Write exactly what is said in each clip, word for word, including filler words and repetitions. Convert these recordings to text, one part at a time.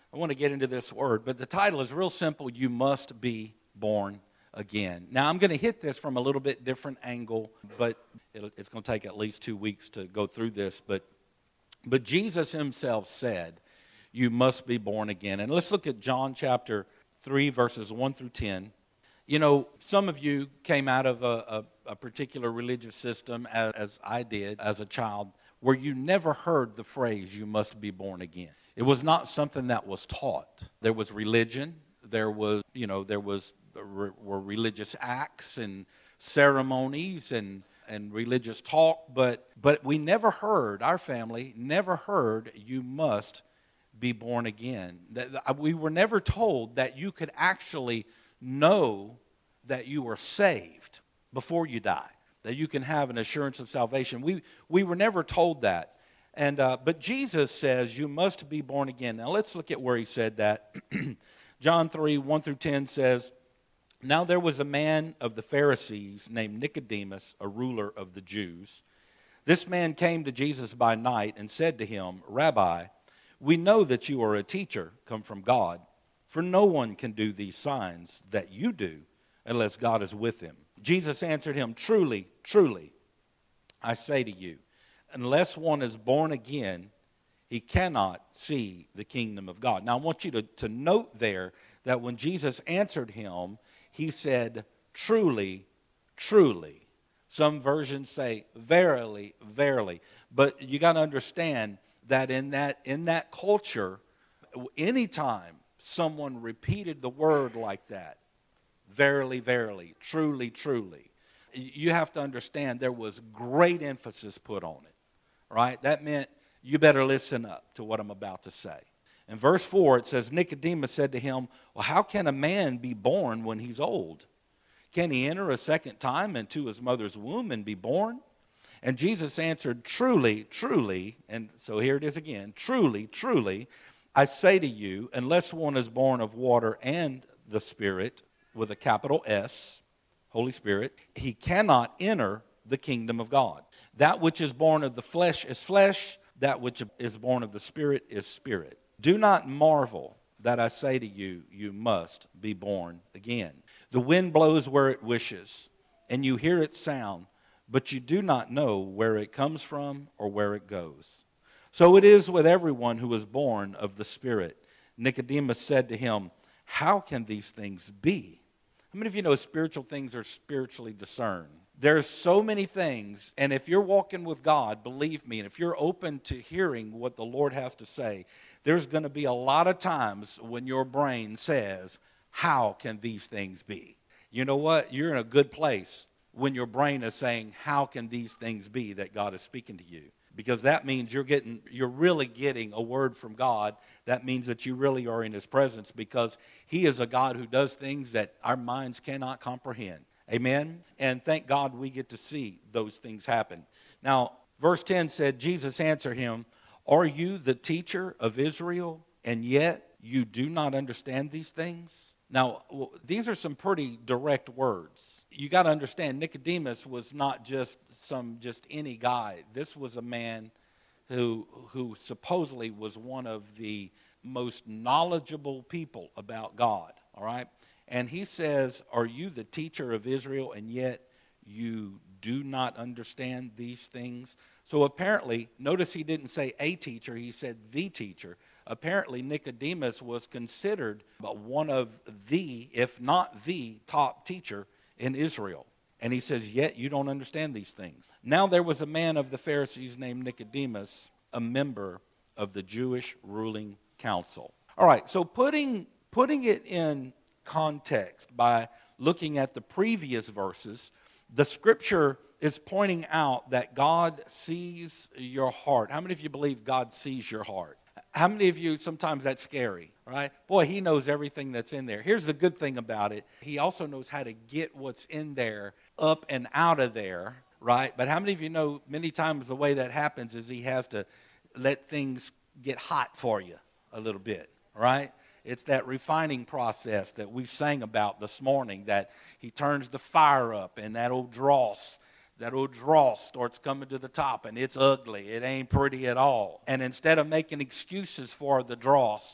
I want to get into this word, but the title is real simple. You must be born again. Now, I'm going to hit this from a little bit different angle, but it'll, it's going to take at least two weeks to go through this. But, but Jesus himself said, you must be born again. And let's look at John chapter three, verses one through ten. You know, some of you came out of a, a, a particular religious system, as, as I did as a child, where you never heard the phrase, you must be born again. It was not something that was taught. There was religion. There was, you know, there was were religious acts and ceremonies and, and religious talk, but but we never heard, our family never heard, you must be born again. We were never told that you could actually know that you are saved before you die, that you can have an assurance of salvation. We we were never told that. And uh, but Jesus says you must be born again. Now let's look at where he said that. John three, one through ten says, now there was a man of the Pharisees named Nicodemus, a ruler of the Jews. This man came to Jesus by night and said to him, Rabbi, we know that you are a teacher come from God, for no one can do these signs that you do unless God is with him. Jesus answered him, truly, truly, I say to you, unless one is born again, he cannot see the kingdom of God. Now, I want you to, to note there that when Jesus answered him, he said, truly, truly. Some versions say, verily, verily. But you got to understand that in that in that culture, anytime someone repeated the word like that, verily, verily, truly, truly, you have to understand there was great emphasis put on it, right? That meant you better listen up to what I'm about to say. In verse four, it says, Nicodemus said to him, well, how can a man be born when he's old? Can he enter a second time into his mother's womb and be born? And Jesus answered, truly, truly, and so here it is again, truly, truly, I say to you, unless one is born of water and the Spirit, with a capital S, Holy Spirit, he cannot enter the kingdom of God. That which is born of the flesh is flesh, that which is born of the Spirit is spirit. Do not marvel that I say to you, you must be born again. The wind blows where it wishes, and you hear its sound, but you do not know where it comes from or where it goes. So it is with everyone who is born of the Spirit. Nicodemus said to him, how can these things be? How many of you know spiritual things are spiritually discerned? There's so many things, and if you're walking with God, believe me, and if you're open to hearing what the Lord has to say, there's going to be a lot of times when your brain says, how can these things be? You know what? You're in a good place when your brain is saying, how can these things be that God is speaking to you? Because that means you're getting, you're really getting a word from God. That means that you really are in his presence, because he is a God who does things that our minds cannot comprehend. Amen? And thank God we get to see those things happen. Now, verse ten said, Jesus answered him, are you the teacher of Israel, and yet you do not understand these things? Now, these are some pretty direct words. You got to understand, Nicodemus was not just some just any guy. This was a man who who supposedly was one of the most knowledgeable people about God, all right? And he says, are you the teacher of Israel, and yet you do not understand these things? So apparently, notice he didn't say a teacher, he said the teacher. Apparently, Nicodemus was considered one of the, if not the, top teacher in Israel. And he says, yet you don't understand these things. Now there was a man of the Pharisees named Nicodemus, a member of the Jewish ruling council. All right, so putting putting it in context by looking at the previous verses, the scripture is pointing out that God sees your heart. How many of you believe God sees your heart? How many of you, sometimes that's scary, right? Boy, he knows everything that's in there. Here's the good thing about it. He also knows how to get what's in there up and out of there, right? But how many of you know many times the way that happens is he has to let things get hot for you a little bit, right? It's that refining process that we sang about this morning, that he turns the fire up and that old dross, that old dross starts coming to the top, and it's ugly. It ain't pretty at all. And instead of making excuses for the dross,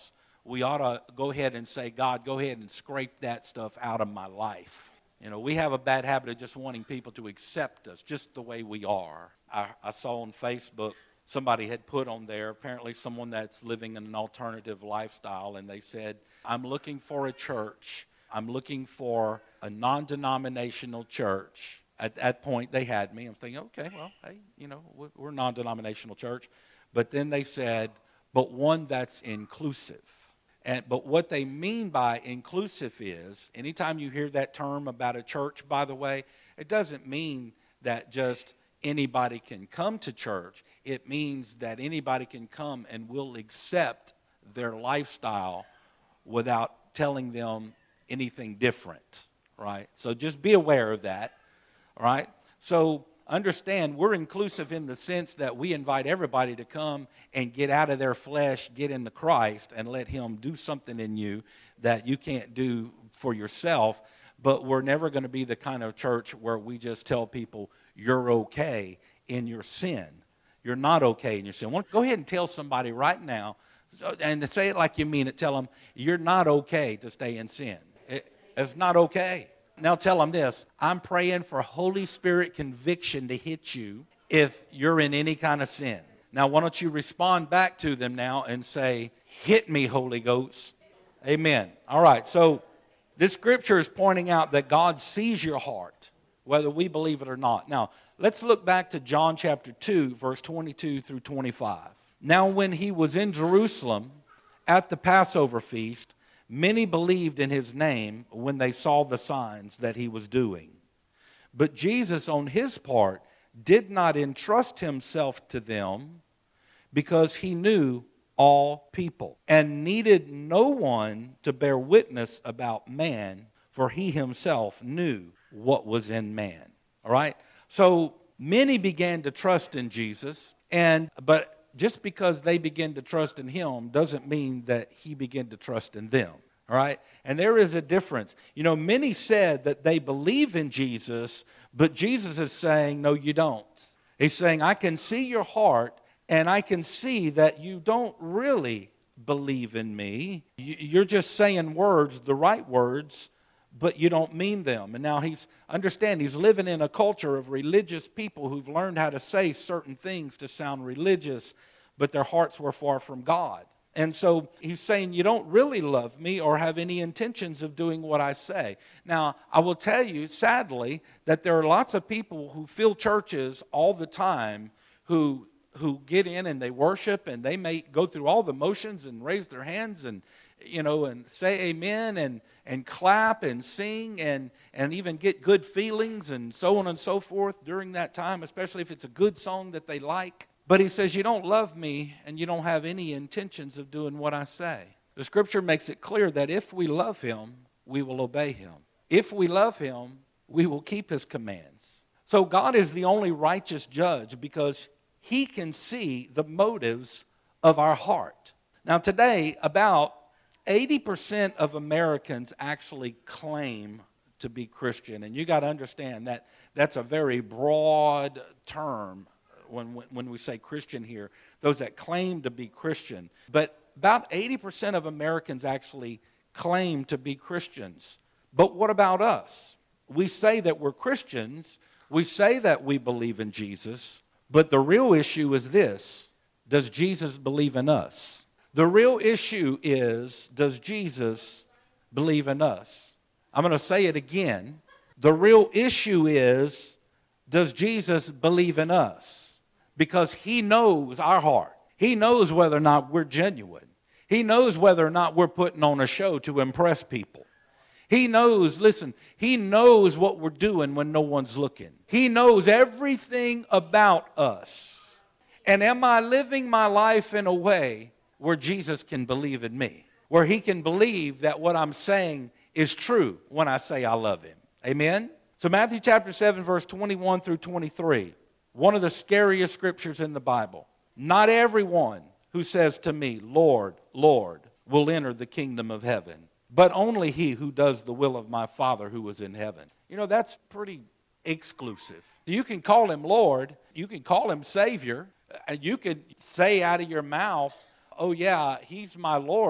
we ought to go ahead and say, God, go ahead and scrape that stuff out of my life. You know, we have a bad habit of just wanting people to accept us just the way we are. I, I saw on Facebook somebody had put on there, apparently someone that's living an alternative lifestyle, and they said, I'm looking for a church. I'm looking for a non-denominational church. At that point, they had me. I'm thinking, okay, well, hey, you know, we're a non-denominational church. But then they said, but one that's inclusive. And, but what they mean by inclusive is, anytime you hear that term about a church, by the way, it doesn't mean that just anybody can come to church. It means that anybody can come and will accept their lifestyle without telling them anything different, right? So just be aware of that, all right? So understand, we're inclusive in the sense that we invite everybody to come and get out of their flesh, get into Christ, and let Him do something in you that you can't do for yourself. But we're never going to be the kind of church where we just tell people, you're okay in your sin. You're not okay in your sin. Go ahead and tell somebody right now, and say it like you mean it. Tell them, you're not okay to stay in sin. It, it's not okay. Now tell them this, I'm praying for Holy Spirit conviction to hit you if you're in any kind of sin. Now why don't you respond back to them now and say, hit me, Holy Ghost. Amen. All right, so this scripture is pointing out that God sees your heart, whether we believe it or not. Now, let's look back to John chapter two, verse twenty-two through twenty-five. Now when he was in Jerusalem at the Passover feast, many believed in his name when they saw the signs that he was doing. But Jesus, on his part, did not entrust himself to them because he knew all people and needed no one to bear witness about man, for he himself knew what was in man. All right? So many began to trust in Jesus, and but just because they begin to trust in him doesn't mean that he began to trust in them. All right? And there is a difference. You know, many said that they believe in Jesus, but Jesus is saying, no, you don't. He's saying, I can see your heart, and I can see that you don't really believe in me. You're just saying words, the right words, but you don't mean them. And now he's, understand, he's living in a culture of religious people who've learned how to say certain things to sound religious, but their hearts were far from God. And so he's saying, you don't really love me or have any intentions of doing what I say. Now, I will tell you, sadly, that there are lots of people who fill churches all the time who who get in and they worship, and they may go through all the motions and raise their hands and, you know, and say amen and and clap and sing and, and even get good feelings and so on and so forth during that time, especially if it's a good song that they like. But he says, you don't love me and you don't have any intentions of doing what I say. The scripture makes it clear that if we love him, we will obey him. If we love him, we will keep his commands. So God is the only righteous judge because he can see the motives of our heart. Now today, about eighty percent of Americans actually claim to be Christian. And you got to understand that that's a very broad term when, when, when we say Christian here. Those that claim to be Christian. But about eighty percent of Americans actually claim to be Christians. But what about us? We say that we're Christians. We say that we believe in Jesus. But the real issue is this: does Jesus believe in us? The real issue is, does Jesus believe in us? I'm going to say it again. The real issue is, does Jesus believe in us? Because he knows our heart. He knows whether or not we're genuine. He knows whether or not we're putting on a show to impress people. He knows, listen, he knows what we're doing when no one's looking. He knows everything about us. And am I living my life in a way where Jesus can believe in me? Where he can believe that what I'm saying is true when I say I love him. Amen? So Matthew chapter seven, verse twenty-one through twenty-three. One of the scariest scriptures in the Bible. Not everyone who says to me, Lord, Lord, will enter the kingdom of heaven, but only he who does the will of my Father who is in heaven. You know, that's pretty exclusive. You can call him Lord. You can call him Savior. And you could say out of your mouth, oh yeah, he's my Lord.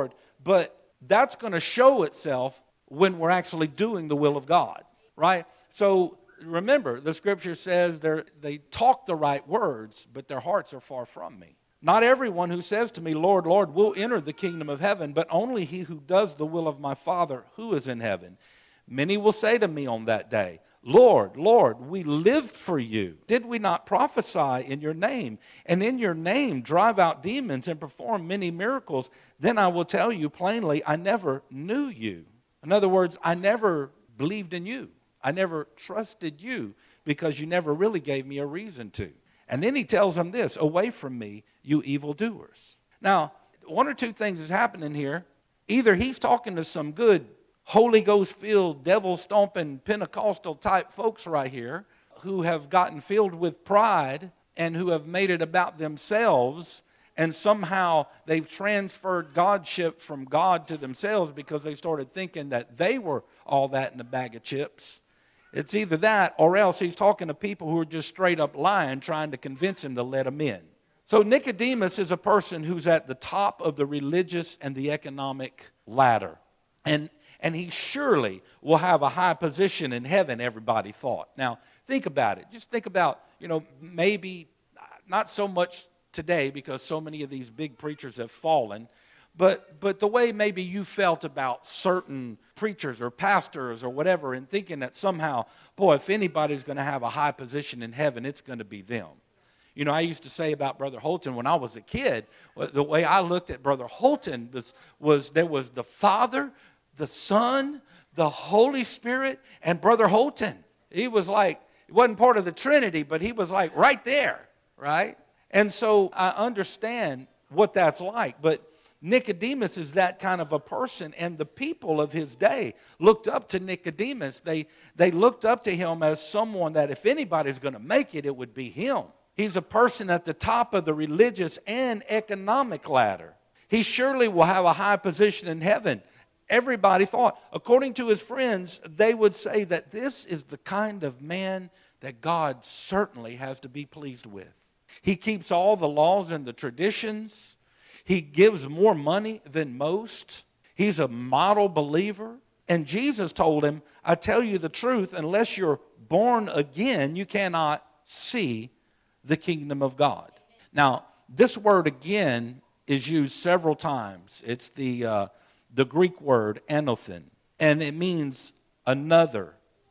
but that's going to show itself when we're actually doing the will of God, right? So remember, the scripture says they talk the right words, but their hearts are far from me. Not everyone who says to me, Lord, Lord, will enter the kingdom of heaven, but only he who does the will of my Father who is in heaven. Many will say to me on that day, Lord, Lord, we lived for you. Did we not prophesy in your name? And in your name drive out demons and perform many miracles? Then I will tell you plainly, I never knew you. In other words, I never believed in you. I never trusted you because you never really gave me a reason to. And then he tells them this, away from me, you evildoers. Now, one or two things is happening here. Either he's talking to some good Holy Ghost-filled, devil-stomping, Pentecostal-type folks right here who have gotten filled with pride and who have made it about themselves, and somehow they've transferred godship from God to themselves because they started thinking that they were all that in a bag of chips. It's either that or else he's talking to people who are just straight up lying, trying to convince him to let them in. So Nicodemus is a person who's at the top of the religious and the economic ladder. And And he surely will have a high position in heaven, everybody thought. Now, think about it. Just think about, you know, maybe not so much today because so many of these big preachers have fallen, but but the way maybe you felt about certain preachers or pastors or whatever, and thinking that somehow, boy, if anybody's going to have a high position in heaven, it's going to be them. You know, I used to say about Brother Holton when I was a kid, the way I looked at Brother Holton was, was there was the Father, the Son, the Holy Spirit, and Brother Holton. He was like, he wasn't part of the Trinity, but he was like right there, right? And so I understand what that's like. But Nicodemus is that kind of a person, and the people of his day looked up to Nicodemus. They, they looked up to him as someone that if anybody's going to make it, it would be him. He's a person at the top of the religious and economic ladder. He surely will have a high position in heaven. Everybody thought, according to his friends, they would say that this is the kind of man that God certainly has to be pleased with. He keeps all the laws and the traditions. He gives more money than most. He's a model believer. And Jesus told him, I tell you the truth, unless you're born again, you cannot see the kingdom of God. Now, this word again is used several times. It's the... Uh, The Greek word, anothen, and it means another,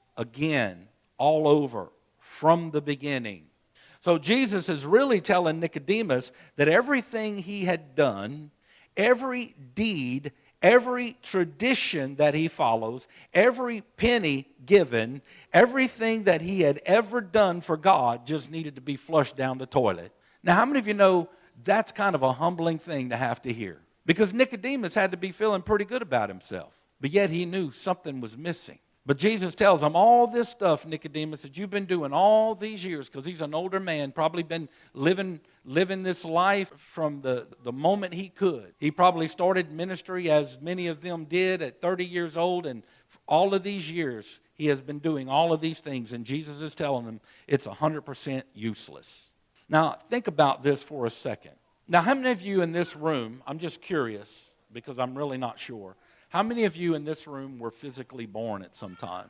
again, all over, from the beginning. So Jesus is really telling Nicodemus that everything he had done, every deed, every tradition that he follows, every penny given, everything that he had ever done for God just needed to be flushed down the toilet. Now, how many of you know that's kind of a humbling thing to have to hear? Because Nicodemus had to be feeling pretty good about himself. But yet he knew something was missing. But Jesus tells him, all this stuff, Nicodemus, that you've been doing all these years, because he's an older man, probably been living living this life from the, the moment he could. He probably started ministry, as many of them did, at thirty years old. And all of these years, he has been doing all of these things. And Jesus is telling him it's one hundred percent useless. Now, think about this for a second. Now, how many of you in this room, I'm just curious because I'm really not sure, how many of you in this room were physically born at some time?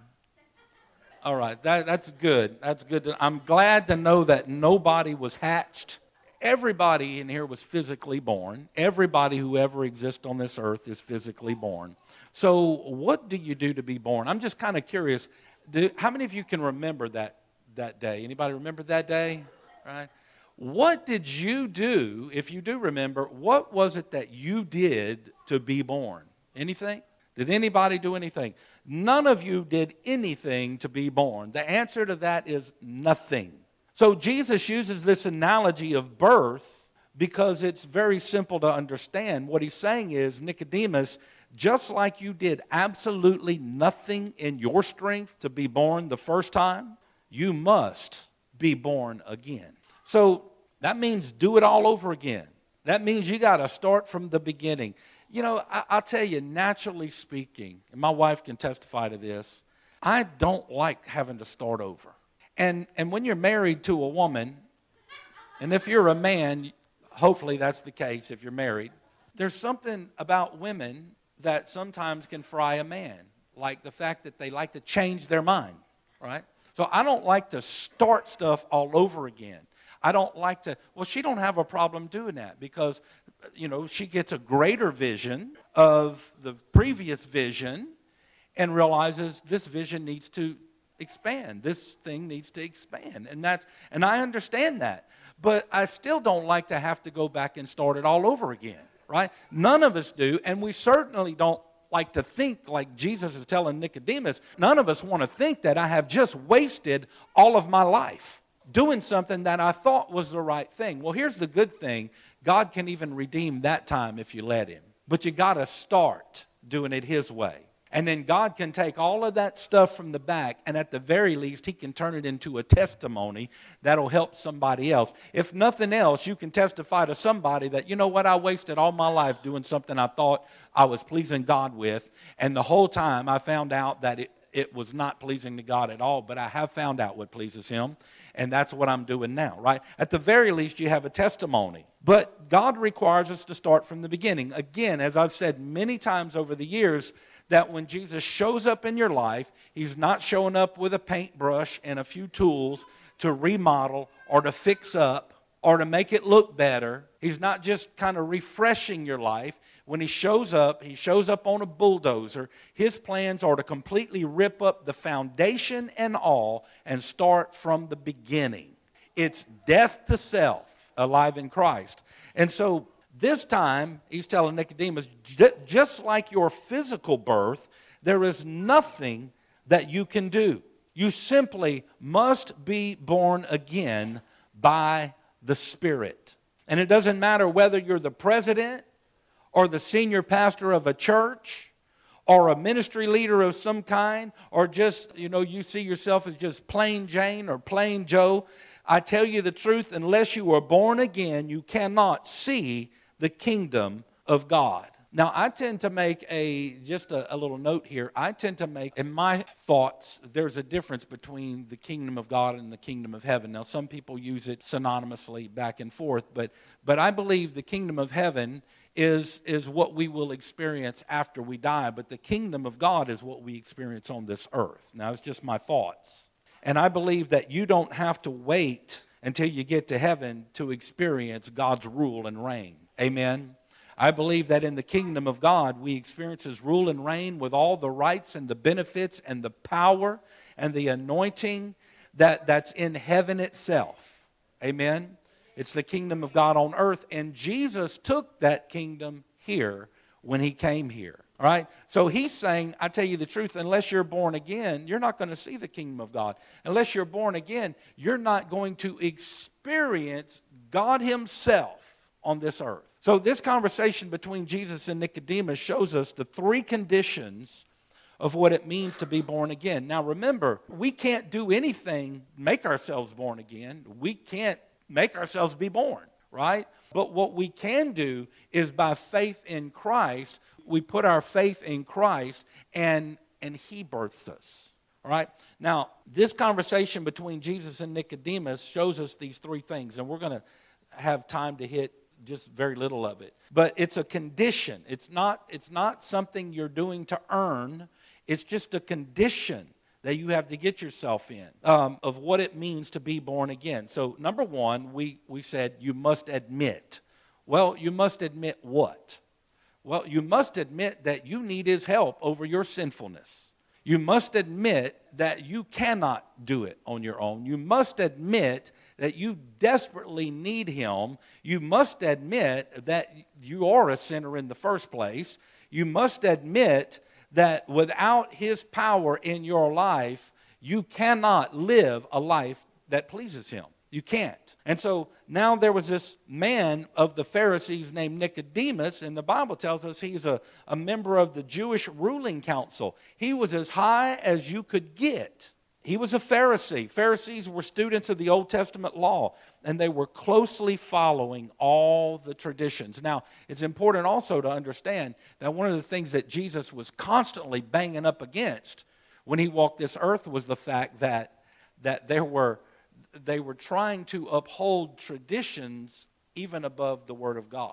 All right, that, that's good. That's good. To, I'm glad to know that nobody was hatched. Everybody in here was physically born. Everybody who ever exists on this earth is physically born. So what do you do to be born? I'm just kind of curious. Do, how many of you can remember that, that day? Anybody remember that day? Right? What did you do, if you do remember, what was it that you did to be born? Anything? Did anybody do anything? None of you did anything to be born. The answer to that is nothing. So Jesus uses this analogy of birth because it's very simple to understand. What he's saying is, Nicodemus, just like you did absolutely nothing in your strength to be born the first time, you must be born again. So that means do it all over again. That means you got to start from the beginning. You know, I, I'll tell you, naturally speaking, and my wife can testify to this, I don't like having to start over. And and when you're married to a woman, and if you're a man, hopefully that's the case if you're married, There's something about women that sometimes can fry a man, like the fact that they like to change their mind, right? So I don't like to start stuff all over again. I don't like to, well, she don't have a problem doing that because, you know, she gets a greater vision of the previous vision and realizes this vision needs to expand. This thing needs to expand. And that's, and I understand that. But I still don't like to have to go back and start it all over again, right? None of us do, and we certainly don't like to think like Jesus is telling Nicodemus. None of us want to think that I have just wasted all of my life doing something that I thought was the right thing. Well, here's the good thing. God can even redeem that time if you let him. But you got to start doing it his way. And then God can take all of that stuff from the back, and at the very least, he can turn it into a testimony that'll help somebody else. If nothing else, you can testify to somebody that, you know what, I wasted all my life doing something I thought I was pleasing God with, and the whole time I found out that it, it was not pleasing to God at all, but I have found out what pleases him, and that's what I'm doing now, right? At the very least, you have a testimony. But God requires us to start from the beginning. Again, as I've said many times over the years, that when Jesus shows up in your life, he's not showing up with a paintbrush and a few tools to remodel or to fix up or to make it look better. He's not just kind of refreshing your life. When he shows up, he shows up on a bulldozer. His plans are to completely rip up the foundation and all and start from the beginning. It's death to self, alive in Christ. And so this time, he's telling Nicodemus, just like your physical birth, there is nothing that you can do. You simply must be born again by the Spirit. And it doesn't matter whether you're the president or the senior pastor of a church or a ministry leader of some kind, or just, you know, you see yourself as just plain Jane or plain Joe. I tell you the truth, unless you are born again, you cannot see the kingdom of God. Now, I tend to make a, just a, a little note here, I tend to make, in my thoughts, there's a difference between the kingdom of God and the kingdom of heaven. Now, some people use it synonymously back and forth, but but I believe the kingdom of heaven is, is what we will experience after we die, but the kingdom of God is what we experience on this earth. Now, it's just my thoughts. And I believe that you don't have to wait until you get to heaven to experience God's rule and reign. Amen. I believe that in the kingdom of God, we experience his rule and reign with all the rights and the benefits and the power and the anointing that, that's in heaven itself. Amen. It's the kingdom of God on earth, and Jesus took that kingdom here when he came here. All right? So he's saying, I tell you the truth, unless you're born again, you're not going to see the kingdom of God. Unless you're born again, you're not going to experience God himself on this earth. So this conversation between Jesus and Nicodemus shows us the three conditions of what it means to be born again. Now remember, we can't do anything, make ourselves born again. We can't make ourselves be born, right? But what we can do is by faith in Christ, we put our faith in Christ and, and he births us. All right? Now, this conversation between Jesus and Nicodemus shows us these three things, and we're going to have time to hit just very little of it. But it's a condition. It's not, it's not something you're doing to earn. It's just a condition that you have to get yourself in um, of what it means to be born again. So number one, we, we said you must admit. Well, you must admit what? Well, you must admit that you need his help over your sinfulness. You must admit that you cannot do it on your own. You must admit that you desperately need him. You must admit that you are a sinner in the first place. You must admit that without his power in your life, you cannot live a life that pleases him. You can't. And so now there was this man of the Pharisees named Nicodemus, and the Bible tells us he's a, a member of the Jewish ruling council. He was as high as you could get. He was a Pharisee. Pharisees were students of the Old Testament law, and they were closely following all the traditions. Now, it's important also to understand that one of the things that Jesus was constantly banging up against when he walked this earth was the fact that, that there were, they were trying to uphold traditions even above the Word of God.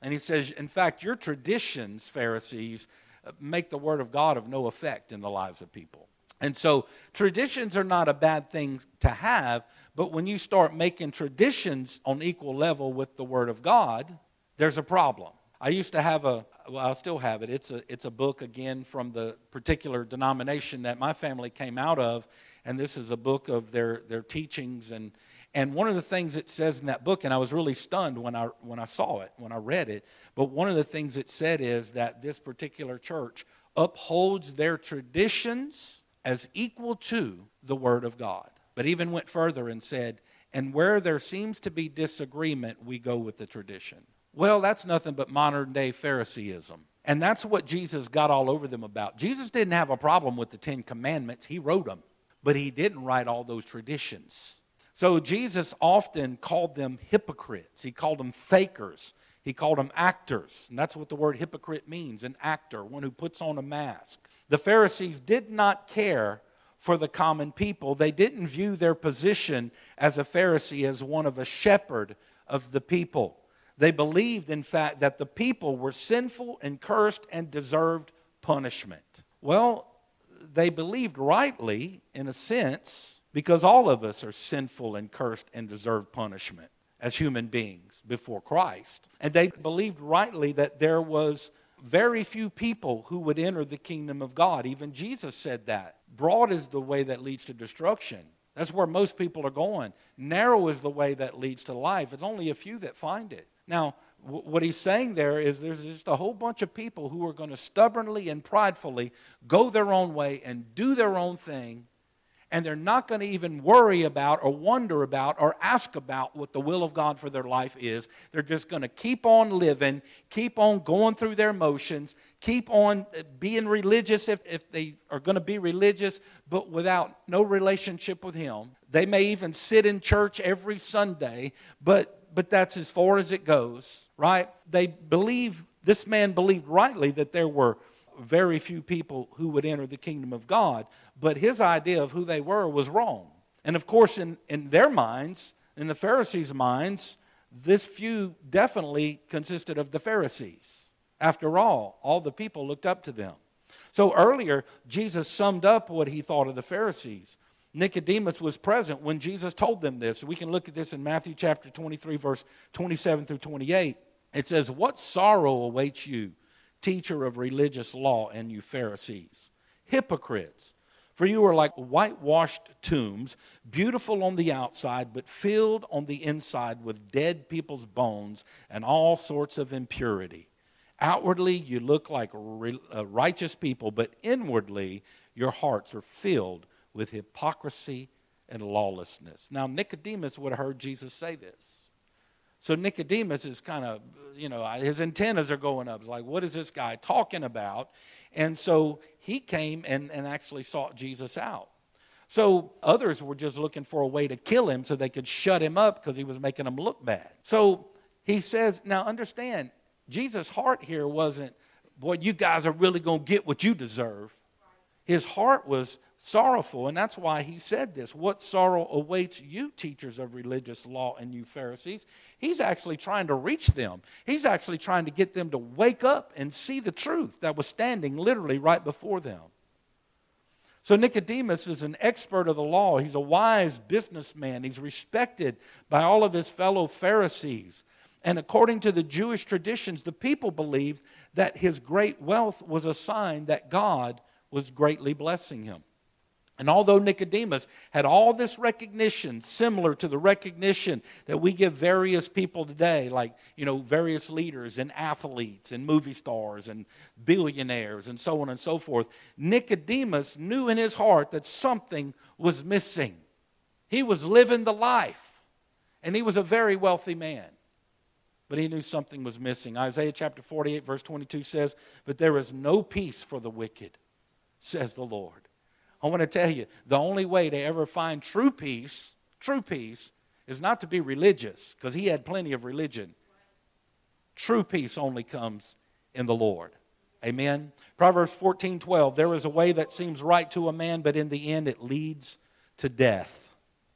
And he says, in fact, your traditions, Pharisees, make the word of God of no effect in the lives of people. And so traditions are not a bad thing to have, but when you start making traditions on equal level with the word of God, there's a problem. I used to have a, well, I still have it. It's a, it's a book, again, from the particular denomination that my family came out of, and this is a book of their, their teachings. And, and one of the things it says in that book, and I was really stunned when I, when I saw it, when I read it, but one of the things it said is that this particular church upholds their traditions as equal to the Word of God. But even went further and said, and where there seems to be disagreement, we go with the tradition. Well, that's nothing but modern day Phariseeism. And that's what Jesus got all over them about. Jesus didn't have a problem with the Ten Commandments. He wrote them, but he didn't write all those traditions. So Jesus often called them hypocrites. He called them fakers. He called them actors. And that's what the word hypocrite means, an actor, one who puts on a mask. The Pharisees did not care for the common people. They didn't view their position as a Pharisee as one of a shepherd of the people. They believed, in fact, that the people were sinful and cursed and deserved punishment. Well, they believed rightly, in a sense, because all of us are sinful and cursed and deserve punishment as human beings before Christ. And they believed rightly that there was very few people who would enter the kingdom of God. Even Jesus said that. Broad is the way that leads to destruction. That's where most people are going. Narrow is the way that leads to life. It's only a few that find it. Now, w- what he's saying there is there's just a whole bunch of people who are going to stubbornly and pridefully go their own way and do their own thing, and they're not going to even worry about or wonder about or ask about what the will of God for their life is. They're just going to keep on living, keep on going through their motions, keep on being religious if, if they are going to be religious, but without no relationship with Him. They may even sit in church every Sunday, but but that's as far as it goes, right? They believe, this man believed rightly that there were very few people who would enter the kingdom of God, but his idea of who they were was wrong. And of course, in, in their minds, in the Pharisees' minds, this few definitely consisted of the Pharisees. After all, all the people looked up to them. So earlier, Jesus summed up what he thought of the Pharisees. Nicodemus was present when Jesus told them this. We can look at this in Matthew chapter twenty-three, verse twenty-seven through twenty-eight. It says, "What sorrow awaits you, teacher of religious law, and you Pharisees, hypocrites! For you are like whitewashed tombs, beautiful on the outside, but filled on the inside with dead people's bones and all sorts of impurity. Outwardly you look like righteous people, but inwardly your hearts are filled with hypocrisy and lawlessness." Now, Nicodemus would have heard Jesus say this. So Nicodemus is kind of, you know, his antennas are going up. It's like, what is this guy talking about? And so he came and, and actually sought Jesus out. So others were just looking for a way to kill him so they could shut him up because he was making them look bad. So he says, now understand, Jesus' heart here wasn't, boy, you guys are really going to get what you deserve. His heart was sorrowful, and that's why he said this. What sorrow awaits you, teachers of religious law, and you Pharisees? He's actually trying to reach them. He's actually trying to get them to wake up and see the truth that was standing literally right before them. So Nicodemus is an expert of the law. He's a wise businessman. He's respected by all of his fellow Pharisees. And according to the Jewish traditions, the people believed that his great wealth was a sign that God was greatly blessing him. And although Nicodemus had all this recognition, similar to the recognition that we give various people today, like, you know, various leaders and athletes and movie stars and billionaires and so on and so forth, Nicodemus knew in his heart that something was missing. He was living the life, and he was a very wealthy man. But he knew something was missing. Isaiah chapter forty-eight, verse twenty-two says, "But there is no peace for the wicked, says the Lord." I want to tell you, the only way to ever find true peace, true peace, is not to be religious, because he had plenty of religion. True peace only comes in the Lord. Amen? Proverbs fourteen twelve, "There is a way that seems right to a man, but in the end it leads to death."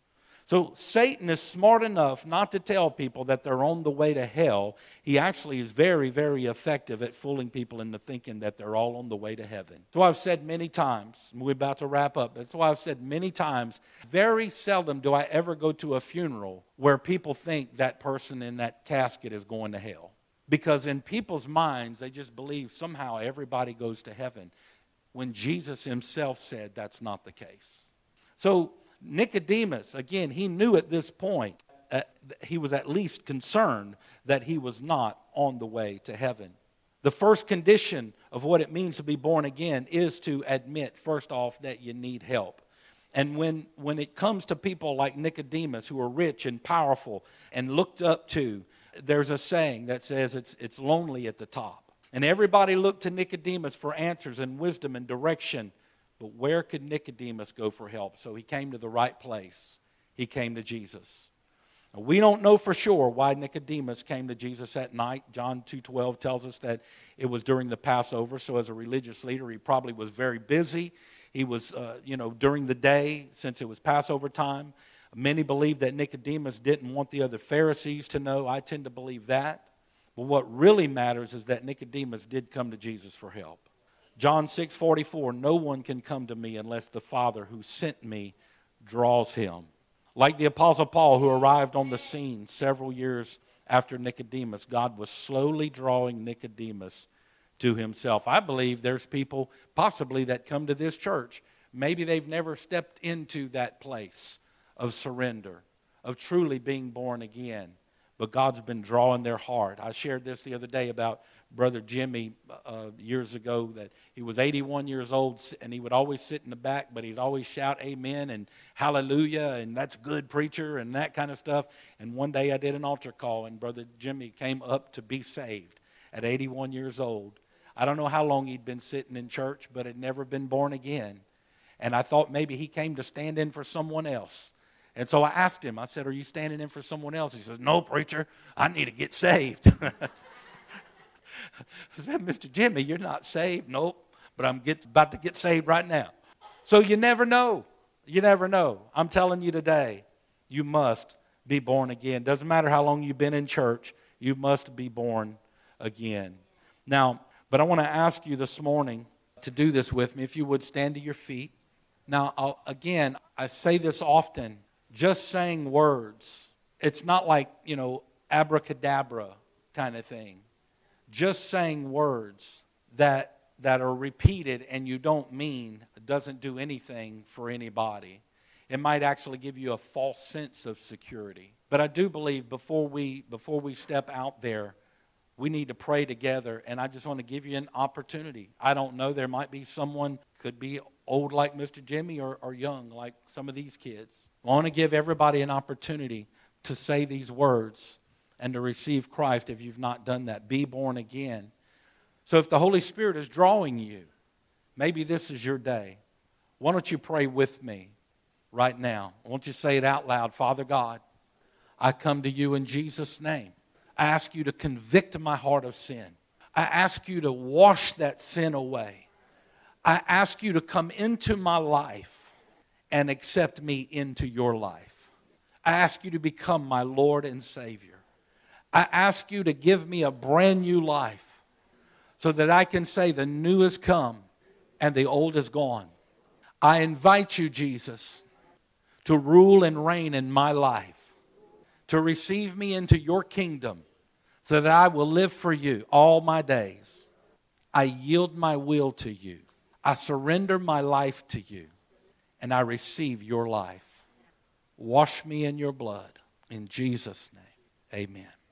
So Satan is smart enough not to tell people that they're on the way to hell. He actually is very, very effective at fooling people into thinking that they're all on the way to heaven. That's why I've said many times, we're about to wrap up, that's why I've said many times, very seldom do I ever go to a funeral where people think that person in that casket is going to hell. Because in people's minds, they just believe somehow everybody goes to heaven, when Jesus himself said that's not the case. So Nicodemus, again, he knew at this point, uh, he was at least concerned that he was not on the way to heaven. The first condition of what it means to be born again is to admit, first off, that you need help. And when, when it comes to people like Nicodemus, who are rich and powerful and looked up to, there's a saying that says it's, it's lonely at the top. And everybody looked to Nicodemus for answers and wisdom and direction. But where could Nicodemus go for help? So he came to the right place. He came to Jesus. Now, we don't know for sure why Nicodemus came to Jesus at night. John two twelve tells us that it was during the Passover. So as a religious leader, he probably was very busy. He was, uh, you know, during the day, since it was Passover time. Many believe that Nicodemus didn't want the other Pharisees to know. I tend to believe that. But what really matters is that Nicodemus did come to Jesus for help. John six forty-four, no one can come to me unless the Father who sent me draws him. Like the Apostle Paul, who arrived on the scene several years after Nicodemus, God was slowly drawing Nicodemus to himself. I believe there's people possibly that come to this church. Maybe they've never stepped into that place of surrender, of truly being born again. But God's been drawing their heart. I shared this the other day about Brother Jimmy uh, years ago, that he was eighty-one years old, and he would always sit in the back, but he'd always shout amen and hallelujah, and that's good, preacher, and that kind of stuff. And one day I did an altar call, and Brother Jimmy came up to be saved at eighty-one years old. I don't know how long he'd been sitting in church, but had never been born again. And I thought maybe he came to stand in for someone else. And so I asked him, I said, are you standing in for someone else? He says, no, preacher, I need to get saved. I said, Mister Jimmy, you're not saved. Nope, but I'm get, about to get saved right now. So you never know. You never know. I'm telling you today, you must be born again. Doesn't matter how long you've been in church, you must be born again. Now, but I want to ask you this morning to do this with me. If you would stand to your feet. Now, I'll, again, I say this often, just saying words. It's not like, you know, abracadabra kind of thing. Just saying words that that are repeated and you don't mean doesn't do anything for anybody. It might actually give you a false sense of security. But I do believe before we before we step out there, we need to pray together. And I just want to give you an opportunity. I don't know, there might be someone, could be old like Mister Jimmy or, or young like some of these kids. I want to give everybody an opportunity to say these words and to receive Christ if you've not done that. Be born again. So if the Holy Spirit is drawing you, maybe this is your day. Why don't you pray with me right now? I want you to say it out loud. Father God, I come to you in Jesus' name. I ask you to convict my heart of sin. I ask you to wash that sin away. I ask you to come into my life and accept me into your life. I ask you to become my Lord and Savior. I ask you to give me a brand new life so that I can say the new has come and the old is gone. I invite you, Jesus, to rule and reign in my life, to receive me into your kingdom so that I will live for you all my days. I yield my will to you. I surrender my life to you, and I receive your life. Wash me in your blood. In Jesus' name, amen.